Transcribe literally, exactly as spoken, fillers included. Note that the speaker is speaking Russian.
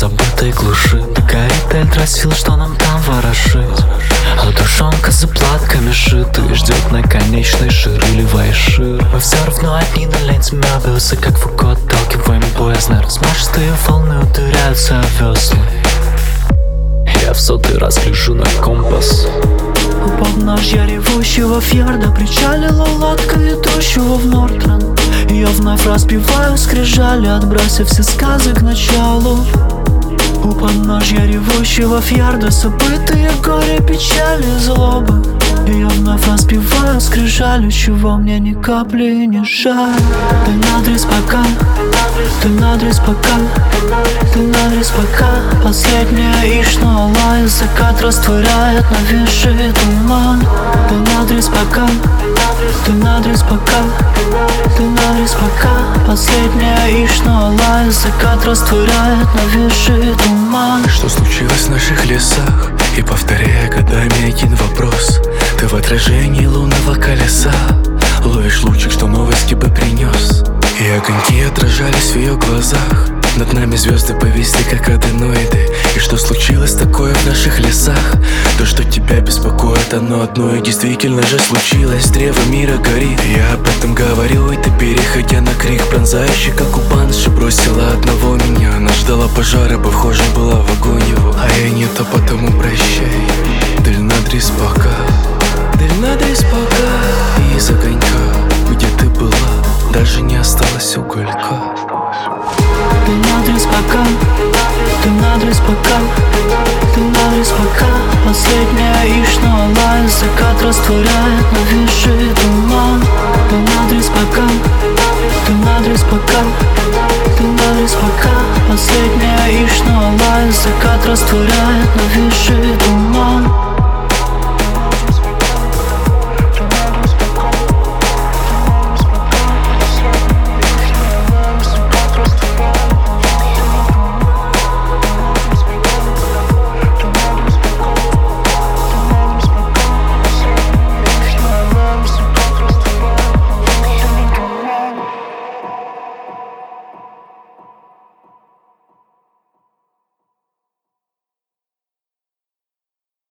забытой глуши горит Эльтрасил, что нам там ворошить. А душонка заплатками шита и ждет на конечной ширеливая шир. Мы все равно одни на ленте Мёбиуса, как Фуко отталкиваем боязно. Размашистые волны ударяются о весла. Я в сотый раз гляжу на компас. У подножья ревущего фьорда причалила лодка, ведущего в Нортранд. Я вновь разбиваю скрижали, отбросив все сказы к началу. У подножья ревущего фьорда забытые горе, печали, злобы. Я вновь разбиваю скрижали, чего мне ни капли не жаль. Ты надрез пока, ты надрез пока, ты надрез пока. Последняя ишна лая, закат растворяет нависший туман. Ты надрез пока, ты надрез пока, ты надрез пока. Последняя ишна лая, закат растворяет нависший туман. Что случилось в наших лесах? И повторяя годами один вопрос. Ты в отражении лунного колеса ловишь лучик, что новости бы принес. И огоньки отражались в ее глазах. Над нами звезды повисли, как аденоиды. И что случилось такое в наших лесах? То, что тебя беспокоит, оно одно и действительно же случилось. Древо мира горит, я об этом говорил. И ты, переходя на крик, пронзающий, как у банши, бросила одного меня. Она ждала пожара, бы вхожа была в огонь его. А я не то, потому прощай. Дальнадрез пока, дальнадрез пока. И из огонька, где ты была, даже не осталось уголька. Ты надрез пока, ты надрез пока, ты надрез пока. Последняя ишна лая, закат растворяет нависший туман. Ты надрез пока, ты надрез пока, ты надрез пока. Последняя ишна лая, закат растворяет